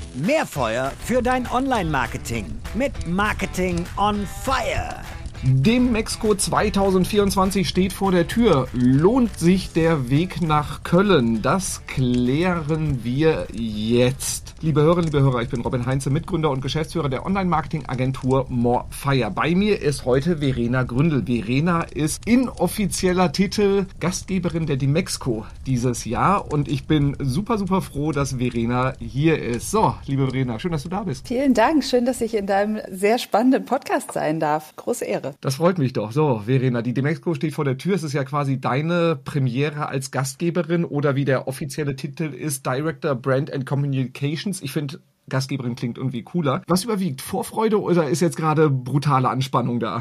Mehr Feuer für dein Online-Marketing mit Marketing on Fire. Demexco 2024 steht vor der Tür. Lohnt sich der Weg nach Köln? Das klären wir jetzt. Liebe Hörerinnen, liebe Hörer, ich bin Robin Heinze, Mitgründer und Geschäftsführer der Online-Marketing-Agentur Morefire. Bei mir ist heute Verena Gründel. Verena ist inoffizieller Titel Gastgeberin der Demexco dieses Jahr und ich bin super froh, dass Verena hier ist. So, liebe Verena, schön, dass du da bist. Vielen Dank, schön, dass ich in deinem sehr spannenden Podcast sein darf. Große Ehre. Das freut mich doch. So, Verena, die Demexco steht vor der Tür. Es ist ja quasi deine Premiere als Gastgeberin oder wie der offizielle Titel ist, Director Brand and Communications. Ich finde, Gastgeberin klingt irgendwie cooler. Was überwiegt? Vorfreude oder ist jetzt gerade brutale Anspannung da?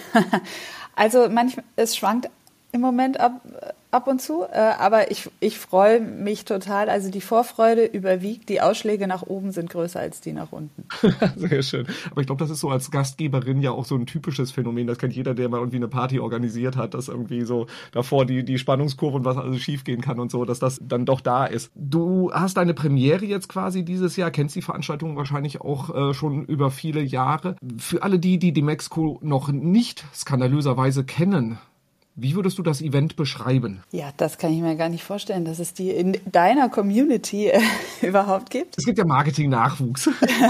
Also es schwankt im Moment ab und zu, aber ich freue mich total. Also die Vorfreude überwiegt, die Ausschläge nach oben sind größer als die nach unten. Sehr schön. Aber ich glaube, das ist so als Gastgeberin ja auch so ein typisches Phänomen. Das kennt jeder, der mal irgendwie eine Party organisiert hat, dass irgendwie so davor die Spannungskurve und was alles schief gehen kann und so, dass das dann doch da ist. Du hast deine Premiere jetzt quasi dieses Jahr, kennst die Veranstaltung wahrscheinlich auch schon über viele Jahre. Für alle die Demexco noch nicht skandalöserweise kennen, wie würdest du das Event beschreiben? Ja, das kann ich mir gar nicht vorstellen, dass es die in deiner Community überhaupt gibt. Es gibt ja Marketing-Nachwuchs.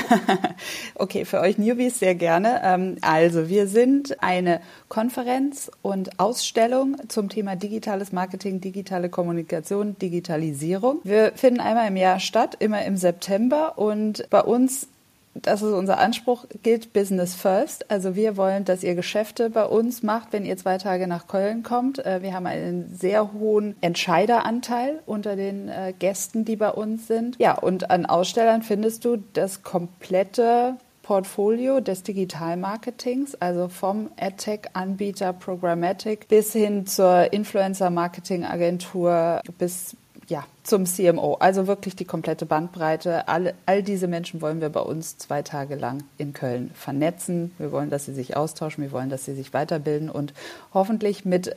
Okay, für euch Newbies sehr gerne. Also wir sind eine Konferenz und Ausstellung zum Thema digitales Marketing, digitale Kommunikation, Digitalisierung. Wir finden einmal im Jahr statt, immer im September und bei uns, das ist unser Anspruch, gilt Business First. Also wir wollen, dass ihr Geschäfte bei uns macht, wenn ihr 2 Tage nach Köln kommt. Wir haben einen sehr hohen Entscheideranteil unter den Gästen, die bei uns sind. Ja, und an Ausstellern findest du das komplette Portfolio des Digitalmarketings, also vom AdTech-Anbieter Programmatic bis hin zur Influencer-Marketing-Agentur bis zum CMO, also wirklich die komplette Bandbreite. All diese Menschen wollen wir bei uns 2 Tage lang in Köln vernetzen. Wir wollen, dass sie sich austauschen, wir wollen, dass sie sich weiterbilden und hoffentlich mit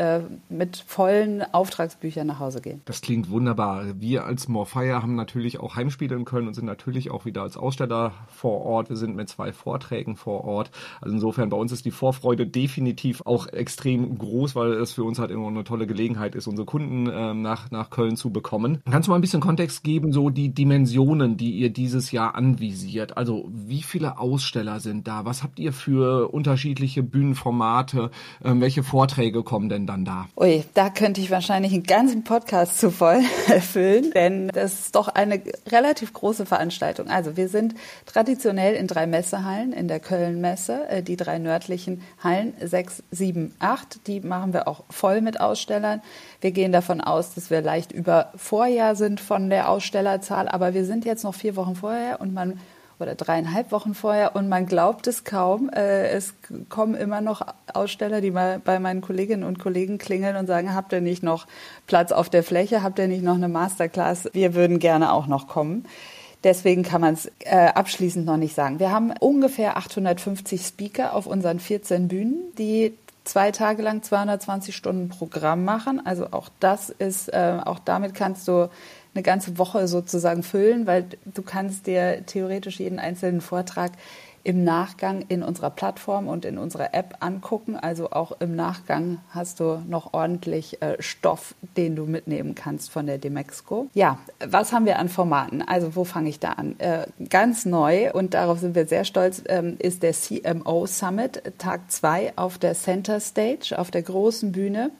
vollen Auftragsbüchern nach Hause gehen. Das klingt wunderbar. Wir als Morefire haben natürlich auch Heimspiele in Köln und sind natürlich auch wieder als Aussteller vor Ort. Wir sind mit 2 Vorträgen vor Ort. Also insofern bei uns ist die Vorfreude definitiv auch extrem groß, weil es für uns halt immer eine tolle Gelegenheit ist, unsere Kunden nach Köln zu bekommen. Kannst du mal ein bisschen Kontext geben, so die Dimensionen, die ihr dieses Jahr anvisiert? Also wie viele Aussteller sind da? Was habt ihr für unterschiedliche Bühnenformate? Welche Vorträge kommen denn dann da? Ui, da könnte ich wahrscheinlich einen ganzen Podcast zu voll füllen, denn das ist doch eine relativ große Veranstaltung. Also wir sind traditionell in 3 Messehallen in der Köln-Messe, die 3 nördlichen Hallen, 6, 7, 8, die machen wir auch voll mit Ausstellern. Wir gehen davon aus, dass wir leicht über Vorjahr sind von der Ausstellerzahl, aber wir sind jetzt noch 4 Wochen vorher oder 3,5 Wochen vorher und man glaubt es kaum. Es kommen immer noch Aussteller, die mal bei meinen Kolleginnen und Kollegen klingeln und sagen, habt ihr nicht noch Platz auf der Fläche, habt ihr nicht noch eine Masterclass? Wir würden gerne auch noch kommen. Deswegen kann man es abschließend noch nicht sagen. Wir haben ungefähr 850 Speaker auf unseren 14 Bühnen, die 2 Tage lang 220 Stunden Programm machen. Also auch das ist, auch damit kannst du eine ganze Woche sozusagen füllen, weil du kannst dir theoretisch jeden einzelnen Vortrag im Nachgang in unserer Plattform und in unserer App angucken. Also auch im Nachgang hast du noch ordentlich Stoff, den du mitnehmen kannst von der Demexco. Ja, was haben wir an Formaten? Also wo fange ich da an? Ganz neu, und darauf sind wir sehr stolz, ist der CMO Summit, Tag 2 auf der Center Stage, auf der großen Bühne.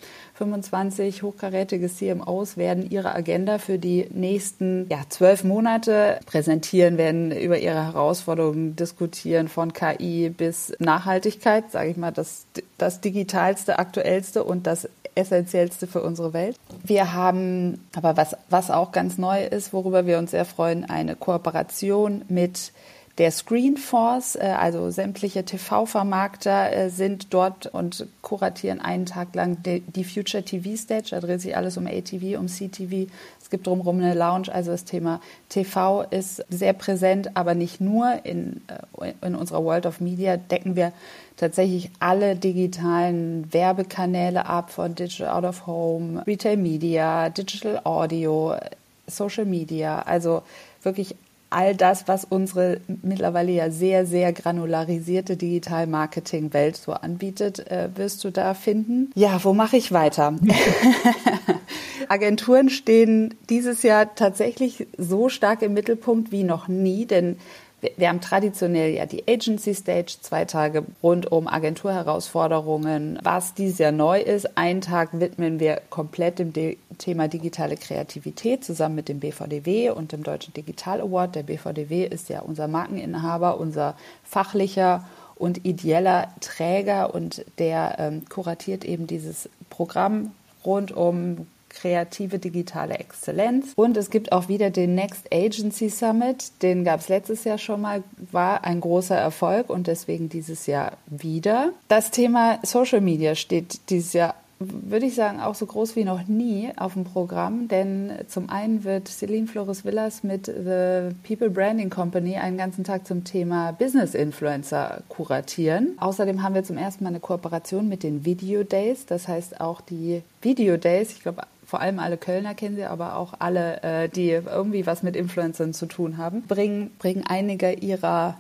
25 hochkarätige CMOs werden ihre Agenda für die nächsten 12 Monate präsentieren, werden über ihre Herausforderungen diskutieren, von KI bis Nachhaltigkeit, sage ich mal, das Digitalste, Aktuellste und das Essentiellste für unsere Welt. Wir haben aber, was auch ganz neu ist, worüber wir uns sehr freuen, eine Kooperation mit der Screenforce, also sämtliche TV-Vermarkter sind dort und kuratieren einen Tag lang die Future TV Stage. Da dreht sich alles um ATV, um CTV. Es gibt drumherum eine Lounge. Also das Thema TV ist sehr präsent, aber nicht nur. In unserer World of Media decken wir tatsächlich alle digitalen Werbekanäle ab, von Digital Out of Home, Retail Media, Digital Audio, Social Media. Also wirklich all das, was unsere mittlerweile ja sehr, sehr granularisierte Digital-Marketing-Welt so anbietet, wirst du da finden. Ja, wo mache ich weiter? Agenturen stehen dieses Jahr tatsächlich so stark im Mittelpunkt wie noch nie, denn wir haben traditionell ja die Agency Stage, 2 Tage rund um Agenturherausforderungen. Was dieses Jahr neu ist, einen Tag widmen wir komplett dem Thema digitale Kreativität zusammen mit dem BVDW und dem Deutschen Digital Award. Der BVDW ist ja unser Markeninhaber, unser fachlicher und ideeller Träger und der kuratiert eben dieses Programm rund um kreative digitale Exzellenz. Und es gibt auch wieder den Next Agency Summit, den gab es letztes Jahr schon mal, war ein großer Erfolg und deswegen dieses Jahr wieder. Das Thema Social Media steht dieses Jahr, würde ich sagen, auch so groß wie noch nie auf dem Programm, denn zum einen wird Celine Flores-Villas mit The People Branding Company einen ganzen Tag zum Thema Business Influencer kuratieren. Außerdem haben wir zum ersten Mal eine Kooperation mit den Video Days, das heißt auch die Video Days, ich glaube, vor allem alle Kölner kennen sie, aber auch alle, die irgendwie was mit Influencern zu tun haben, bringen einige ihrer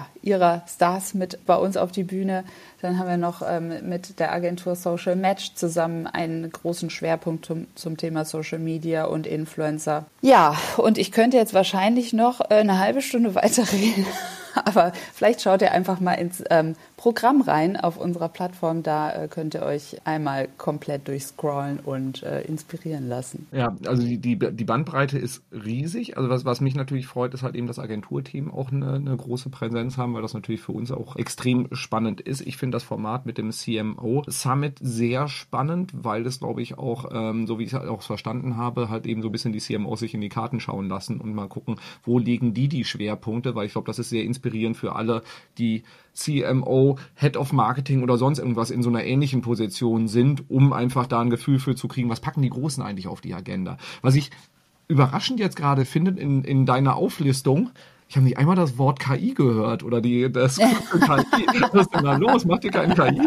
Stars mit bei uns auf die Bühne. Dann haben wir noch mit der Agentur Social Match zusammen einen großen Schwerpunkt zum Thema Social Media und Influencer. Ja, und ich könnte jetzt wahrscheinlich noch eine halbe Stunde weiterreden, aber vielleicht schaut ihr einfach mal ins Programm rein auf unserer Plattform. Da könnt ihr euch einmal komplett durchscrollen und inspirieren lassen. Ja, also die Bandbreite ist riesig. Also was mich natürlich freut, ist halt eben, dass Agenturteam auch eine große Präsenz haben, weil das natürlich für uns auch extrem spannend ist. Ich finde das Format mit dem CMO Summit sehr spannend, weil es, glaube ich, auch, so wie ich es auch verstanden habe, halt eben so ein bisschen die CMOs sich in die Karten schauen lassen und mal gucken, wo legen die Schwerpunkte, weil ich glaube, das ist sehr inspirierend für alle, die CMO, Head of Marketing oder sonst irgendwas in so einer ähnlichen Position sind, um einfach da ein Gefühl für zu kriegen, was packen die Großen eigentlich auf die Agenda. Was ich überraschend jetzt gerade finde in deiner Auflistung, ich habe nicht einmal das Wort KI gehört oder das KI. Was ist denn da los? Macht ihr keine KI?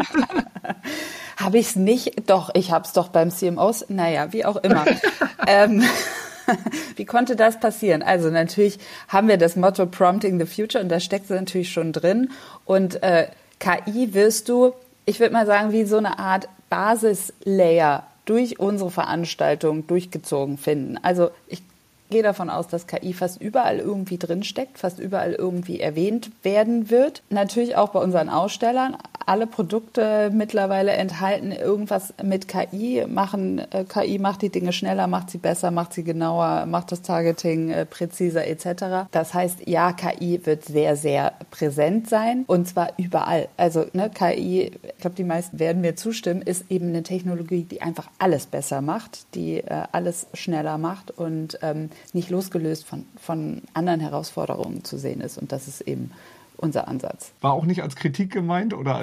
Habe ich es nicht? Doch, ich habe es doch beim CMOs. Naja, wie auch immer. Wie konnte das passieren? Also natürlich haben wir das Motto Prompting the Future und da steckt es natürlich schon drin. Und KI wirst du, ich würde mal sagen, wie so eine Art Basislayer durch unsere Veranstaltung durchgezogen finden. Also ich gehe davon aus, dass KI fast überall irgendwie drinsteckt, fast überall irgendwie erwähnt werden wird. Natürlich auch bei unseren Ausstellern. Alle Produkte mittlerweile enthalten irgendwas mit KI. KI macht die Dinge schneller, macht sie besser, macht sie genauer, macht das Targeting präziser etc. Das heißt, ja, KI wird sehr, sehr präsent sein und zwar überall. Also KI, ich glaube, die meisten werden mir zustimmen, ist eben eine Technologie, die einfach alles besser macht, die alles schneller macht und nicht losgelöst von anderen Herausforderungen zu sehen ist. Und das ist eben unser Ansatz. War auch nicht als Kritik gemeint oder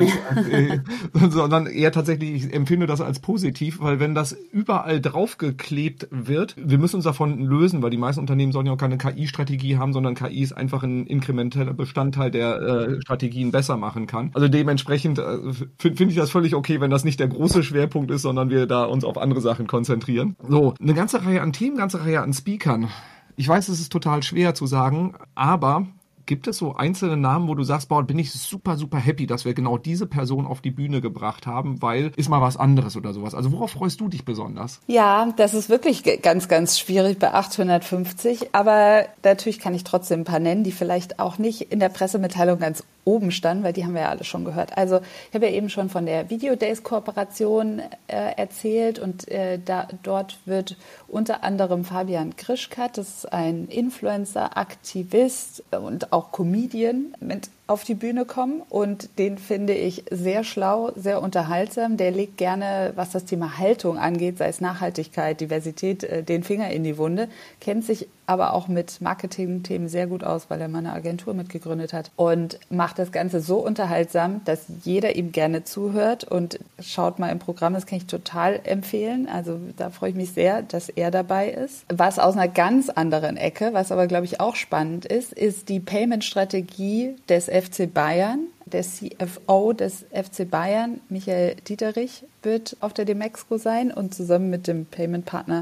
sondern eher tatsächlich, ich empfinde das als positiv, weil wenn das überall draufgeklebt wird, wir müssen uns davon lösen, weil die meisten Unternehmen sollen ja auch keine KI-Strategie haben, sondern KI ist einfach ein inkrementeller Bestandteil, der Strategien besser machen kann. Also dementsprechend finde ich das völlig okay, wenn das nicht der große Schwerpunkt ist, sondern wir da uns auf andere Sachen konzentrieren. So, eine ganze Reihe an Themen, ganze Reihe an Speakern. Ich weiß, es ist total schwer zu sagen, aber gibt es so einzelne Namen, wo du sagst, boah, bin ich super, super happy, dass wir genau diese Person auf die Bühne gebracht haben, weil ist mal was anderes oder sowas. Also worauf freust du dich besonders? Ja, das ist wirklich ganz, ganz schwierig bei 850. Aber natürlich kann ich trotzdem ein paar nennen, die vielleicht auch nicht in der Pressemitteilung ganz oben standen, weil die haben wir ja alle schon gehört. Also ich habe ja eben schon von der Video Days Kooperation erzählt und dort wird unter anderem Fabian Krischkat, das ist ein Influencer, Aktivist und auch Comedian, mit auf die Bühne kommen und den finde ich sehr schlau, sehr unterhaltsam. Der legt gerne, was das Thema Haltung angeht, sei es Nachhaltigkeit, Diversität, den Finger in die Wunde, kennt sich aber auch mit Marketing-Themen sehr gut aus, weil er mal eine Agentur mitgegründet hat und macht das Ganze so unterhaltsam, dass jeder ihm gerne zuhört und schaut mal im Programm, das kann ich total empfehlen. Also da freue ich mich sehr, dass er dabei ist. Was aus einer ganz anderen Ecke, was aber glaube ich auch spannend ist die Payment-Strategie des FC Bayern. Der CFO des FC Bayern, Michael Dieterich, wird auf der Demexco sein und zusammen mit dem Payment-Partner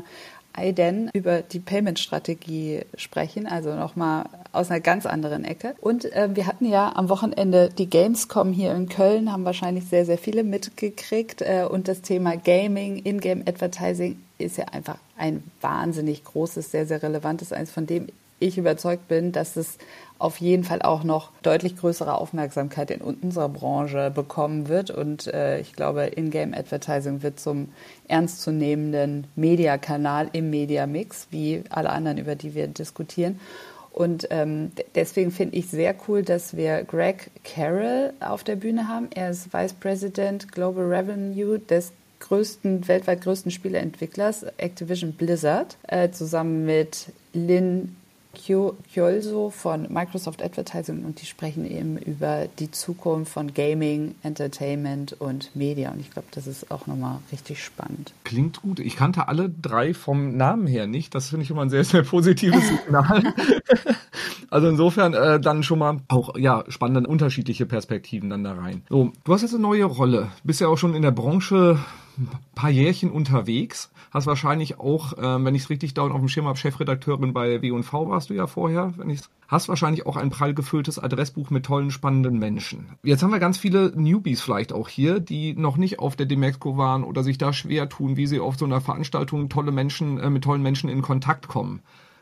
Aiden über die Payment-Strategie sprechen, also nochmal aus einer ganz anderen Ecke. Und wir hatten ja am Wochenende die Gamescom hier in Köln, haben wahrscheinlich sehr, sehr viele mitgekriegt. Und das Thema Gaming, In-Game-Advertising ist ja einfach ein wahnsinnig großes, sehr, sehr relevantes, eins, von dem ich überzeugt bin, dass es auf jeden Fall auch noch deutlich größere Aufmerksamkeit in unserer Branche bekommen wird. Und ich glaube, In-Game-Advertising wird zum ernstzunehmenden Mediakanal im Media-Mix, wie alle anderen, über die wir diskutieren. Und deswegen finde ich sehr cool, dass wir Greg Carroll auf der Bühne haben. Er ist Vice President Global Revenue des weltweit größten Spieleentwicklers Activision Blizzard, zusammen mit Lynn Chiolso von Microsoft Advertising, und die sprechen eben über die Zukunft von Gaming, Entertainment und Media, und ich glaube, das ist auch nochmal richtig spannend. Klingt gut. Ich kannte alle drei vom Namen her nicht. Das finde ich immer ein sehr, sehr positives Signal. Also insofern dann schon mal auch spannende unterschiedliche Perspektiven dann da rein. So, du hast jetzt eine neue Rolle. Bist ja auch schon in der Branche ein paar Jährchen unterwegs. Hast wahrscheinlich auch, wenn ich es richtig down auf dem Schirm habe, Chefredakteurin bei W&V warst du ja vorher. Hast wahrscheinlich auch ein prall gefülltes Adressbuch mit tollen, spannenden Menschen. Jetzt haben wir ganz viele Newbies vielleicht auch hier, die noch nicht auf der Demexco waren oder sich da schwer tun, wie sie auf so einer Veranstaltung mit tollen Menschen in Kontakt kommen.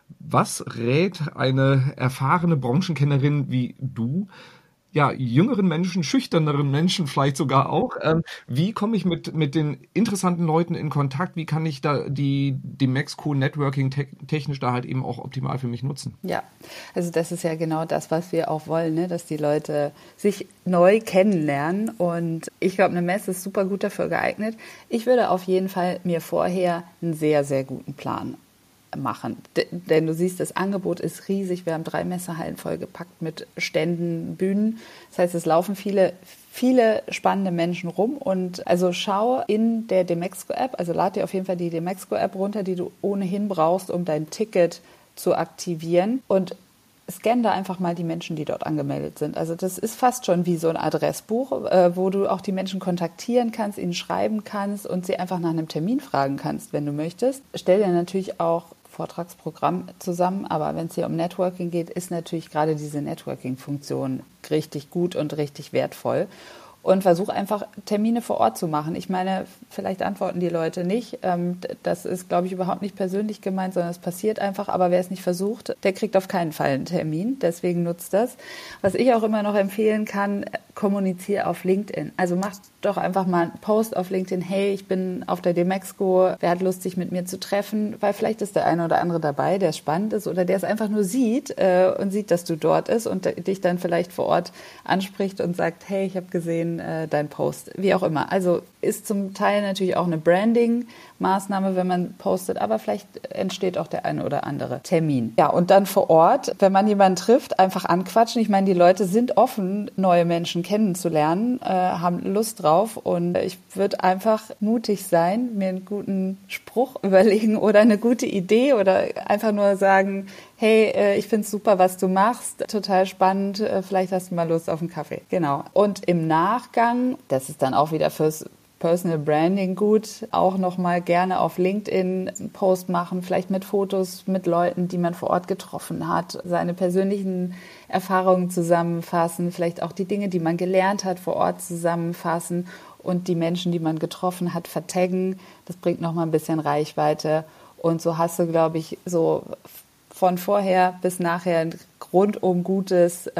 Was rät eine erfahrene Branchenkennerin wie du, jüngeren Menschen, schüchterneren Menschen vielleicht sogar auch, wie komme ich mit den interessanten Leuten in Kontakt? Wie kann ich da die Demexco Networking technisch da halt eben auch optimal für mich nutzen? Ja, also das ist ja genau das, was wir auch wollen, ne? Dass die Leute sich neu kennenlernen, und ich glaube, eine Messe ist super gut dafür geeignet. Ich würde auf jeden Fall mir vorher einen sehr, sehr guten Plan machen. Denn du siehst, das Angebot ist riesig. Wir haben 3 Messehallen vollgepackt mit Ständen, Bühnen. Das heißt, es laufen viele spannende Menschen rum. Und also schau in der Demexco-App, also lad dir auf jeden Fall die Demexco-App runter, die du ohnehin brauchst, um dein Ticket zu aktivieren. Und scann da einfach mal die Menschen, die dort angemeldet sind. Also das ist fast schon wie so ein Adressbuch, wo du auch die Menschen kontaktieren kannst, ihnen schreiben kannst und sie einfach nach einem Termin fragen kannst, wenn du möchtest. Stell dir natürlich auch Vortragsprogramm zusammen, aber wenn es hier um Networking geht, ist natürlich gerade diese Networking-Funktion richtig gut und richtig wertvoll. Und versuch einfach Termine vor Ort zu machen. Ich meine, vielleicht antworten die Leute nicht. Das ist, glaube ich, überhaupt nicht persönlich gemeint, sondern es passiert einfach. Aber wer es nicht versucht, der kriegt auf keinen Fall einen Termin. Deswegen nutzt das. Was ich auch immer noch empfehlen kann, kommuniziere auf LinkedIn. Also mach doch einfach mal einen Post auf LinkedIn. Hey, ich bin auf der Demexco. Wer hat Lust, sich mit mir zu treffen? Weil vielleicht ist der eine oder andere dabei, der spannend ist oder der es einfach nur sieht und sieht, dass du dort bist und dich dann vielleicht vor Ort anspricht und sagt, hey, ich habe gesehen, dein Post, wie auch immer. Also ist zum Teil natürlich auch eine Branding-Maßnahme, wenn man postet, aber vielleicht entsteht auch der eine oder andere Termin. Ja, und dann vor Ort, wenn man jemanden trifft, einfach anquatschen. Ich meine, die Leute sind offen, neue Menschen kennenzulernen, haben Lust drauf, und ich würde einfach mutig sein, mir einen guten Spruch überlegen oder eine gute Idee oder einfach nur sagen, hey, ich find's super, was du machst, total spannend, vielleicht hast du mal Lust auf einen Kaffee. Genau. Und im Nachgang, das ist dann auch wieder fürs Personal Branding gut, auch nochmal gerne auf LinkedIn einen Post machen, vielleicht mit Fotos mit Leuten, die man vor Ort getroffen hat, seine persönlichen Erfahrungen zusammenfassen, vielleicht auch die Dinge, die man gelernt hat, vor Ort zusammenfassen und die Menschen, die man getroffen hat, vertaggen. Das bringt nochmal ein bisschen Reichweite, und so hast du, glaube ich, so von vorher bis nachher ein rundum gutes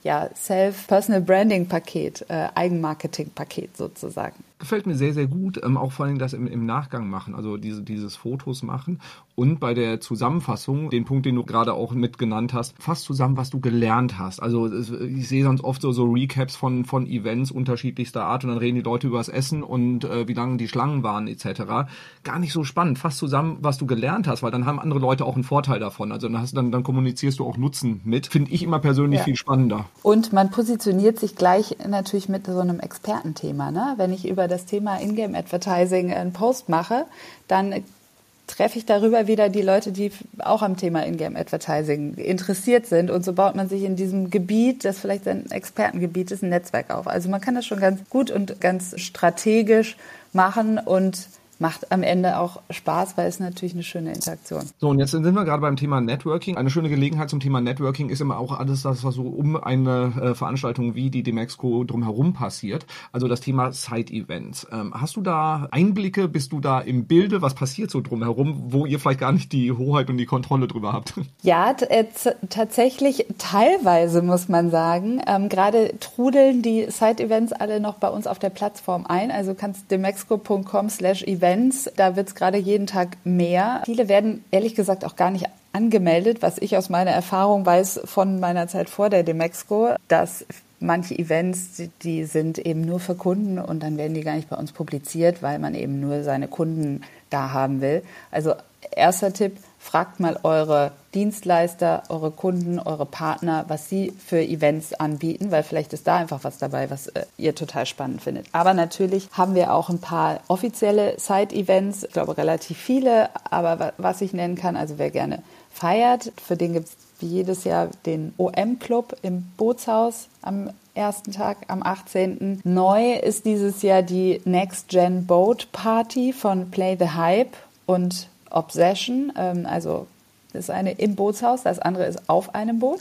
Self-Personal-Branding-Paket, Eigenmarketing-Paket sozusagen. Gefällt mir sehr, sehr gut, auch vor allem das im Nachgang machen, also dieses Fotos machen und bei der Zusammenfassung, den Punkt, den du gerade auch mit genannt hast, fass zusammen, was du gelernt hast. Also ich sehe sonst oft so Recaps von Events unterschiedlichster Art, und dann reden die Leute über das Essen und wie lange die Schlangen waren etc. Gar nicht so spannend. Fass zusammen, was du gelernt hast, weil dann haben andere Leute auch einen Vorteil davon. Also dann kommunizierst du auch Nutzen mit. Finde ich immer persönlich viel spannender. Und man positioniert sich gleich natürlich mit so einem Expertenthema, ne? Wenn ich über das Thema In-Game-Advertising einen Post mache, dann treffe ich darüber wieder die Leute, die auch am Thema In-Game-Advertising interessiert sind. Und so baut man sich in diesem Gebiet, das vielleicht ein Expertengebiet ist, ein Netzwerk auf. Also man kann das schon ganz gut und ganz strategisch machen. Und macht am Ende auch Spaß, weil es natürlich eine schöne Interaktion. So, und jetzt sind wir gerade beim Thema Networking. Eine schöne Gelegenheit zum Thema Networking ist immer auch alles das, was so um eine Veranstaltung wie die Demexco drumherum passiert. Also das Thema Side-Events. Hast du da Einblicke? Bist du da im Bilde? Was passiert so drumherum, wo ihr vielleicht gar nicht die Hoheit und die Kontrolle drüber habt? Ja, tatsächlich teilweise, muss man sagen. Gerade trudeln die Side-Events alle noch bei uns auf der Plattform ein. Also kannst demexco.com/events, da wird es gerade jeden Tag mehr. Viele werden ehrlich gesagt auch gar nicht angemeldet, was ich aus meiner Erfahrung weiß von meiner Zeit vor der Demexco, dass manche Events, die sind eben nur für Kunden und dann werden die gar nicht bei uns publiziert, weil man eben nur seine Kunden da haben will. Also erster Tipp, fragt mal eure Dienstleister, eure Kunden, eure Partner, was sie für Events anbieten, weil vielleicht ist da einfach was dabei, was ihr total spannend findet. Aber natürlich haben wir auch ein paar offizielle Side-Events, ich glaube relativ viele, aber was ich nennen kann, also wer gerne feiert, für den gibt es wie jedes Jahr den OM-Club im Bootshaus am ersten Tag, am 18. Neu ist dieses Jahr die Next Gen Boat Party von Play the Hype und Obsession, also das eine im Bootshaus, das andere ist auf einem Boot.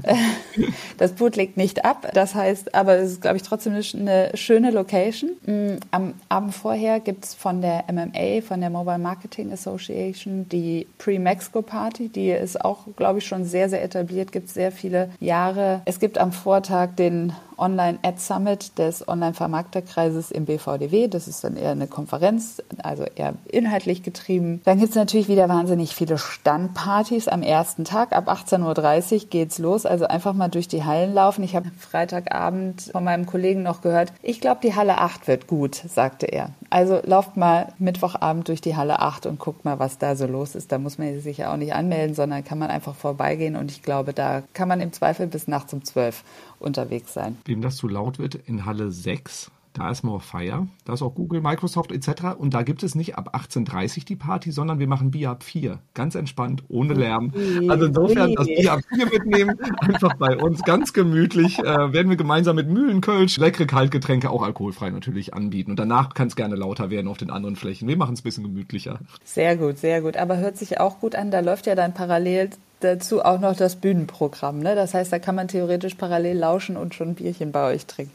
Das Boot legt nicht ab, das heißt, aber es ist, glaube ich, trotzdem eine schöne Location. Am Abend vorher gibt es von der MMA, von der Mobile Marketing Association, die Pre-Mexco Party, die ist auch, glaube ich, schon sehr, sehr etabliert, gibt es sehr viele Jahre. Es gibt am Vortag den Online-Ad-Summit des Online-Vermarkterkreises im BVDW. Das ist dann eher eine Konferenz, also eher inhaltlich getrieben. Dann gibt es natürlich wieder wahnsinnig viele Standpartys am ersten Tag. Ab 18.30 Uhr geht's los. Also einfach mal durch die Hallen laufen. Ich habe Freitagabend von meinem Kollegen noch gehört, ich glaube, die Halle 8 wird gut, sagte er. Also lauft mal Mittwochabend durch die Halle 8 und guckt mal, was da so los ist. Da muss man sich ja auch nicht anmelden, sondern kann man einfach vorbeigehen. Und ich glaube, da kann man im Zweifel bis nachts um 12 unterwegs sein. Wem das zu laut wird, in Halle 6, da ist More Fire, da ist auch Google, Microsoft etc. Und da gibt es nicht ab 18.30 Uhr die Party, sondern wir machen Bier ab 4. Ganz entspannt, ohne Lärm. Also insofern das Bier ab 4 mitnehmen, einfach bei uns ganz gemütlich. Werden wir gemeinsam mit Mühlenkölsch leckere Kaltgetränke, auch alkoholfrei natürlich, anbieten. Und danach kann es gerne lauter werden auf den anderen Flächen. Wir machen es ein bisschen gemütlicher. Sehr gut, sehr gut. Aber hört sich auch gut an, da läuft ja dann parallel dazu auch noch das Bühnenprogramm, ne? Das heißt, da kann man theoretisch parallel lauschen und schon ein Bierchen bei euch trinken.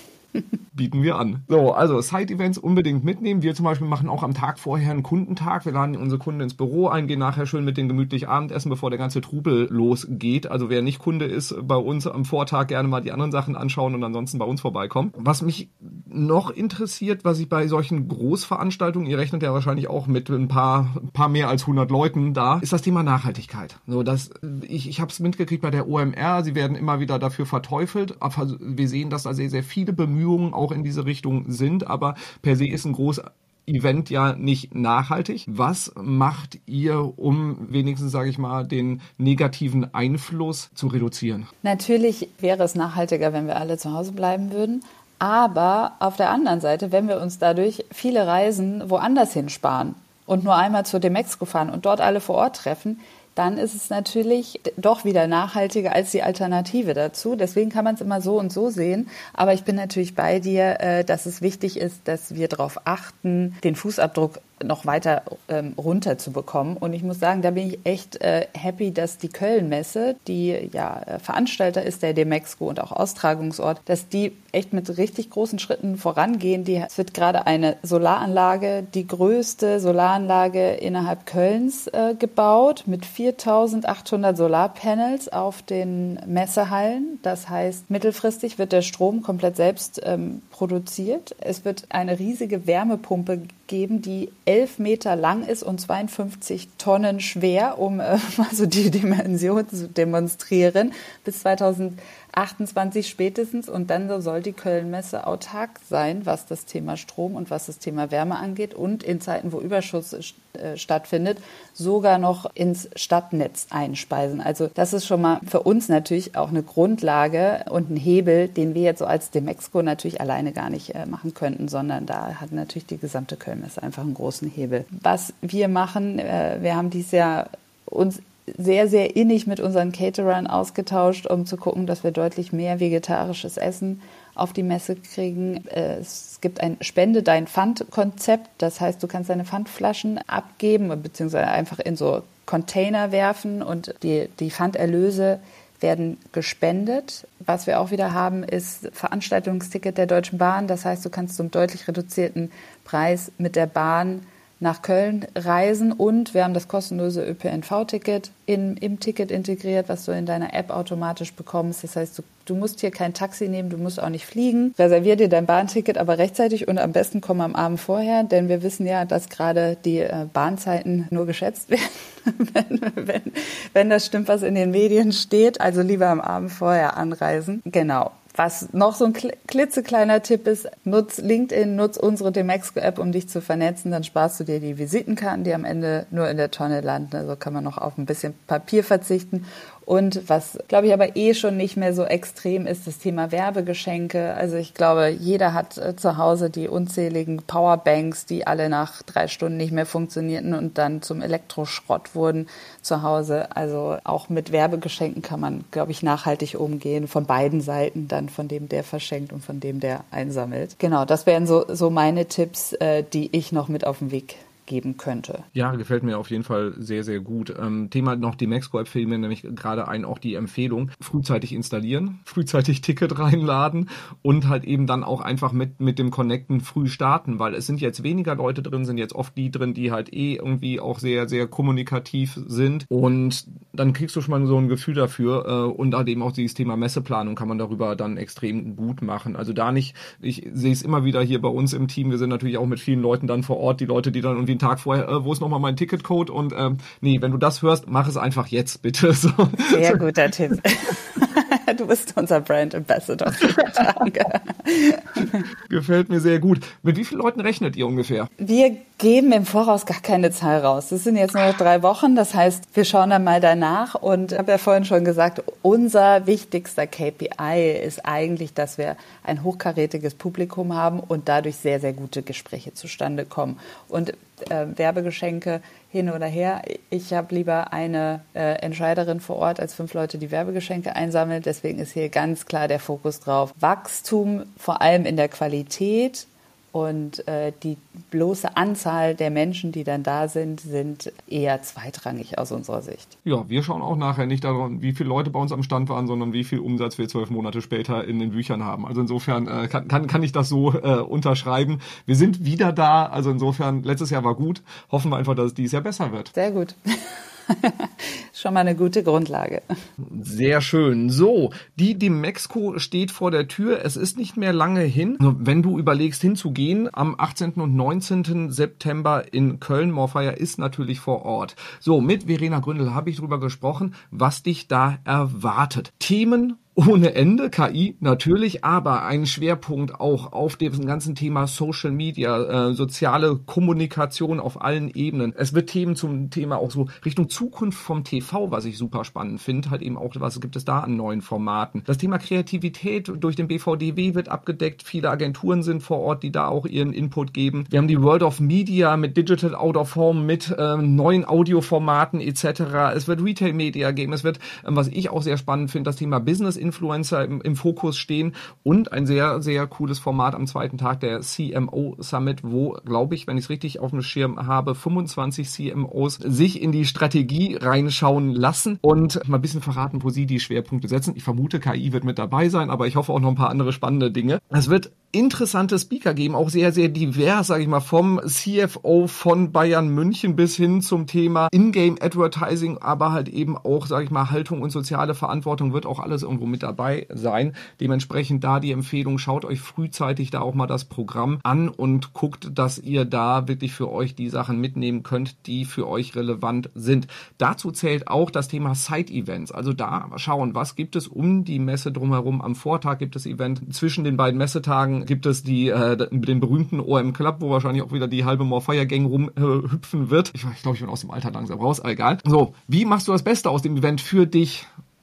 Bieten wir an. So, also Side-Events unbedingt mitnehmen. Wir zum Beispiel machen auch am Tag vorher einen Kundentag. Wir laden unsere Kunden ins Büro ein, gehen nachher schön mit denen gemütlich Abendessen, bevor der ganze Trubel losgeht. Also wer nicht Kunde ist, bei uns am Vortag gerne mal die anderen Sachen anschauen und ansonsten bei uns vorbeikommen. Was mich noch interessiert, was ich bei solchen Großveranstaltungen, ihr rechnet ja wahrscheinlich auch mit ein paar mehr als 100 Leuten da, ist das Thema Nachhaltigkeit. So, ich habe es mitgekriegt bei der OMR, sie werden immer wieder dafür verteufelt. Aber wir sehen, dass da sehr, sehr viele Bemühungen auch in diese Richtung sind, aber per se ist ein großes Event ja nicht nachhaltig. Was macht ihr, um wenigstens, sage ich mal, den negativen Einfluss zu reduzieren? Natürlich wäre es nachhaltiger, wenn wir alle zu Hause bleiben würden. Aber auf der anderen Seite, wenn wir uns dadurch viele Reisen woanders hinsparen und nur einmal zur Demexco fahren und dort alle vor Ort treffen, dann ist es natürlich doch wieder nachhaltiger als die Alternative dazu. Deswegen kann man es immer so und so sehen. Aber ich bin natürlich bei dir, dass es wichtig ist, dass wir darauf achten, den Fußabdruck noch weiter runter zu bekommen. Und ich muss sagen, da bin ich echt happy, dass die Köln-Messe, die ja Veranstalter ist der Demexco und auch Austragungsort, dass die echt mit richtig großen Schritten vorangehen. Es wird gerade eine Solaranlage, die größte Solaranlage innerhalb Kölns gebaut mit 4.800 Solarpanels auf den Messehallen. Das heißt, mittelfristig wird der Strom komplett selbst produziert. Es wird eine riesige Wärmepumpe geben, die 11 Meter lang ist und 52 Tonnen schwer, um also die Dimension zu demonstrieren, bis 2028 spätestens. Und dann soll die Köln-Messe autark sein, was das Thema Strom und was das Thema Wärme angeht und in Zeiten, wo Überschuss stattfindet, sogar noch ins Stadtnetz einspeisen. Also das ist schon mal für uns natürlich auch eine Grundlage und ein Hebel, den wir jetzt so als Demexco natürlich alleine gar nicht machen könnten, sondern da hat natürlich die gesamte Köln-Messe einfach einen großen Hebel. Was wir machen, wir haben dieses Jahr uns sehr, sehr innig mit unseren Caterern ausgetauscht, um zu gucken, dass wir deutlich mehr vegetarisches Essen auf die Messe kriegen. Es gibt ein Spende dein Pfand-Konzept. Das heißt, du kannst deine Pfandflaschen abgeben beziehungsweise einfach in so Container werfen und die Pfanderlöse werden gespendet. Was wir auch wieder haben, ist Veranstaltungsticket der Deutschen Bahn. Das heißt, du kannst zum deutlich reduzierten Preis mit der Bahn nach Köln reisen und wir haben das kostenlose ÖPNV-Ticket im Ticket integriert, was du in deiner App automatisch bekommst. Das heißt, du musst hier kein Taxi nehmen, du musst auch nicht fliegen. Reservier dir dein Bahnticket aber rechtzeitig und am besten komm am Abend vorher, denn wir wissen ja, dass gerade die Bahnzeiten nur geschätzt werden, wenn das stimmt, was in den Medien steht. Also lieber am Abend vorher anreisen. Genau. Was noch so ein klitzekleiner Tipp ist, nutz LinkedIn, nutz unsere Demexco-App, um dich zu vernetzen. Dann sparst du dir die Visitenkarten, die am Ende nur in der Tonne landen. Also kann man noch auf ein bisschen Papier verzichten. Und was, glaube ich, aber schon nicht mehr so extrem ist, das Thema Werbegeschenke. Also ich glaube, jeder hat zu Hause die unzähligen Powerbanks, die alle nach 3 Stunden nicht mehr funktionierten und dann zum Elektroschrott wurden zu Hause. Also auch mit Werbegeschenken kann man, glaube ich, nachhaltig umgehen. Von beiden Seiten, dann von dem, der verschenkt und von dem, der einsammelt. Genau, das wären so meine Tipps, die ich noch mit auf den Weg geben könnte. Ja, gefällt mir auf jeden Fall sehr, sehr gut. Thema noch die Demexco-App fällt mir nämlich gerade ein, auch die Empfehlung, frühzeitig installieren, frühzeitig Ticket reinladen und halt eben dann auch einfach mit dem Connecten früh starten, weil es sind jetzt weniger Leute drin, sind jetzt oft die drin, die halt irgendwie auch sehr, sehr kommunikativ sind und dann kriegst du schon mal so ein Gefühl dafür und halt eben auch dieses Thema Messeplanung kann man darüber dann extrem gut machen. Also da nicht, ich sehe es immer wieder hier bei uns im Team, wir sind natürlich auch mit vielen Leuten dann vor Ort, die Leute, die dann irgendwie einen Tag vorher, wo ist nochmal mein Ticketcode und nee, wenn du das hörst, mach es einfach jetzt, bitte. So. Sehr guter Tipp. Du bist unser Brand Ambassador. Gefällt mir sehr gut. Mit wie vielen Leuten rechnet ihr ungefähr? Wir geben im Voraus gar keine Zahl raus. Das sind jetzt nur noch 3 Wochen. Das heißt, wir schauen dann mal danach. Und ich habe ja vorhin schon gesagt, unser wichtigster KPI ist eigentlich, dass wir ein hochkarätiges Publikum haben und dadurch sehr, sehr gute Gespräche zustande kommen. Und Werbegeschenke hin oder her. Ich habe lieber eine Entscheiderin vor Ort als 5 Leute, die Werbegeschenke einsammeln. Deswegen ist hier ganz klar der Fokus drauf. Wachstum, vor allem in der Qualität und die bloße Anzahl der Menschen, die dann da sind eher zweitrangig aus unserer Sicht. Ja, wir schauen auch nachher nicht daran, wie viele Leute bei uns am Stand waren, sondern wie viel Umsatz wir 12 Monate später in den Büchern haben. Also insofern kann ich das so unterschreiben. Wir sind wieder da, also insofern, letztes Jahr war gut. Hoffen wir einfach, dass es dieses Jahr besser wird. Sehr gut. Schon mal eine gute Grundlage. Sehr schön. So, die Demexco steht vor der Tür. Es ist nicht mehr lange hin. Wenn du überlegst, hinzugehen, am 18. und 19. September in Köln, Morfire ist natürlich vor Ort. So, mit Verena Gründel habe ich drüber gesprochen, was dich da erwartet. Themen ohne Ende, KI natürlich, aber ein Schwerpunkt auch auf dem ganzen Thema Social Media, soziale Kommunikation auf allen Ebenen. Es wird Themen zum Thema auch so Richtung Zukunft vom TV, was ich super spannend finde, halt eben auch, was gibt es da an neuen Formaten. Das Thema Kreativität durch den BVDW wird abgedeckt, viele Agenturen sind vor Ort, die da auch ihren Input geben. Wir haben die World of Media mit Digital Out of Home, mit neuen Audioformaten etc. Es wird Retail Media geben, es wird, was ich auch sehr spannend finde, das Thema Business Influencer im Fokus stehen und ein sehr, sehr cooles Format am zweiten Tag, der CMO Summit, wo, glaube ich, wenn ich es richtig auf dem Schirm habe, 25 CMOs sich in die Strategie reinschauen lassen und mal ein bisschen verraten, wo sie die Schwerpunkte setzen. Ich vermute, KI wird mit dabei sein, aber ich hoffe auch noch ein paar andere spannende Dinge. Es wird interessante Speaker geben, auch sehr, sehr divers, sage ich mal, vom CFO von Bayern München bis hin zum Thema In-Game Advertising, aber halt eben auch, sage ich mal, Haltung und soziale Verantwortung wird auch alles irgendwo mit dabei sein. Dementsprechend da die Empfehlung, schaut euch frühzeitig da auch mal das Programm an und guckt, dass ihr da wirklich für euch die Sachen mitnehmen könnt, die für euch relevant sind. Dazu zählt auch das Thema Side-Events, also da schauen, was gibt es um die Messe drumherum. Am Vortag gibt es Event, zwischen den beiden Messetagen gibt es den berühmten OM Club, wo wahrscheinlich auch wieder die halbe Morfire Gang rumhüpfen wird. Ich glaube, ich bin aus dem Alter langsam raus, egal. So, wie machst du das Beste aus dem Event für dich?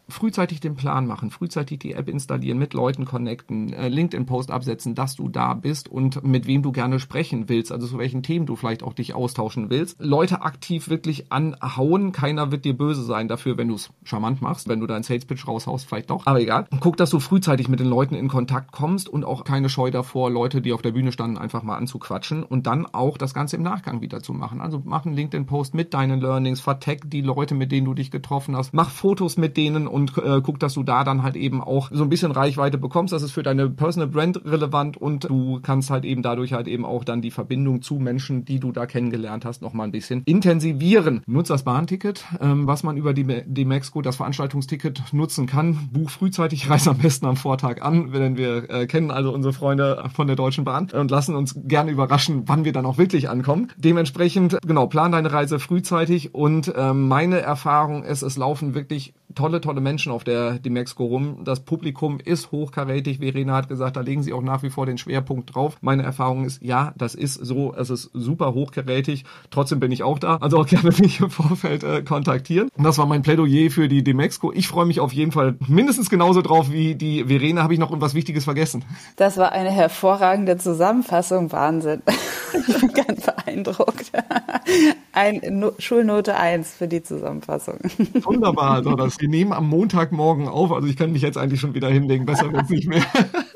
frühzeitig den Plan machen, frühzeitig die App installieren, mit Leuten connecten, LinkedIn-Post absetzen, dass du da bist und mit wem du gerne sprechen willst, also zu welchen Themen du vielleicht auch dich austauschen willst. Leute aktiv wirklich anhauen, keiner wird dir böse sein dafür, wenn du es charmant machst, wenn du deinen Sales-Pitch raushaust, vielleicht doch, aber egal. Guck, dass du frühzeitig mit den Leuten in Kontakt kommst und auch keine Scheu davor, Leute, die auf der Bühne standen, einfach mal anzuquatschen und dann auch das Ganze im Nachgang wieder zu machen. Also mach einen LinkedIn-Post mit deinen Learnings, vertag die Leute, mit denen du dich getroffen hast, mach Fotos mit denen und guck, dass du da dann halt eben auch so ein bisschen Reichweite bekommst. Das ist für deine Personal Brand relevant und du kannst halt eben dadurch halt eben auch dann die Verbindung zu Menschen, die du da kennengelernt hast, noch mal ein bisschen intensivieren. Nutz das Bahnticket, was man über die Demexco, das Veranstaltungsticket nutzen kann. Buch frühzeitig, reis am besten am Vortag an, denn wir kennen also unsere Freunde von der Deutschen Bahn und lassen uns gerne überraschen, wann wir dann auch wirklich ankommen. Dementsprechend, genau, plan deine Reise frühzeitig und meine Erfahrung ist, es laufen wirklich tolle Menschen auf der Demexco rum. Das Publikum ist hochkarätig. Verena hat gesagt, da legen sie auch nach wie vor den Schwerpunkt drauf. Meine Erfahrung ist, ja, das ist so, es ist super hochkarätig. Trotzdem bin ich auch da. Also auch gerne mich im Vorfeld kontaktieren. Und das war mein Plädoyer für die Demexco. Ich freue mich auf jeden Fall mindestens genauso drauf wie die Verena. Habe ich noch irgendwas Wichtiges vergessen? Das war eine hervorragende Zusammenfassung. Wahnsinn. Ich bin ganz beeindruckt. Schulnote 1 für die Zusammenfassung. Wunderbar. Also wir nehmen am Montagmorgen auf. Also ich kann mich jetzt eigentlich schon wieder hinlegen. Besser wird's nicht mehr.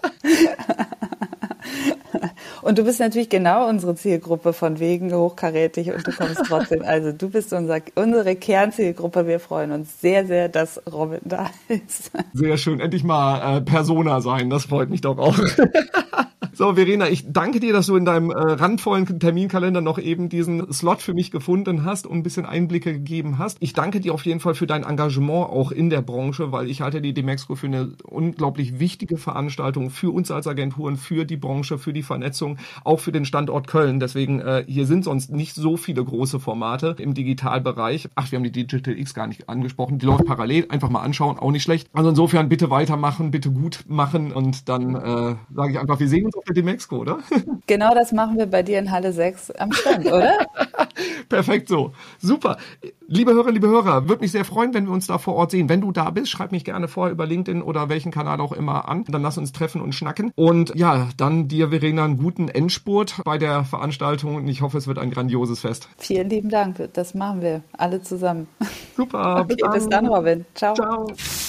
Und du bist natürlich genau unsere Zielgruppe von wegen hochkarätig und du kommst trotzdem. Also du bist unsere Kernzielgruppe. Wir freuen uns sehr, sehr, dass Robin da ist. Sehr schön. Endlich mal Persona sein. Das freut mich doch auch. So, Verena, ich danke dir, dass du in deinem randvollen Terminkalender noch eben diesen Slot für mich gefunden hast und ein bisschen Einblicke gegeben hast. Ich danke dir auf jeden Fall für dein Engagement auch in der Branche, weil ich halte die Demexco für eine unglaublich wichtige Veranstaltung für uns als Agenturen, für die Branche, für die Vernetzung, auch für den Standort Köln. Deswegen, hier sind sonst nicht so viele große Formate im Digitalbereich. Ach, wir haben die Digital X gar nicht angesprochen. Die läuft parallel. Einfach mal anschauen, auch nicht schlecht. Also insofern bitte weitermachen, bitte gut machen und dann sage ich einfach, wir sehen uns auf der Demexco, oder? Genau das machen wir bei dir in Halle 6 am Stand, oder? Perfekt so. Super. Liebe Hörer, würde mich sehr freuen, wenn wir uns da vor Ort sehen. Wenn du da bist, schreib mich gerne vorher über LinkedIn oder welchen Kanal auch immer an. Dann lass uns treffen und schnacken. Und ja, dann dir, Verena, einen guten Endspurt bei der Veranstaltung und ich hoffe, es wird ein grandioses Fest. Vielen lieben Dank. Das machen wir alle zusammen. Super. Okay, bis dann, Robin. Ciao. Ciao.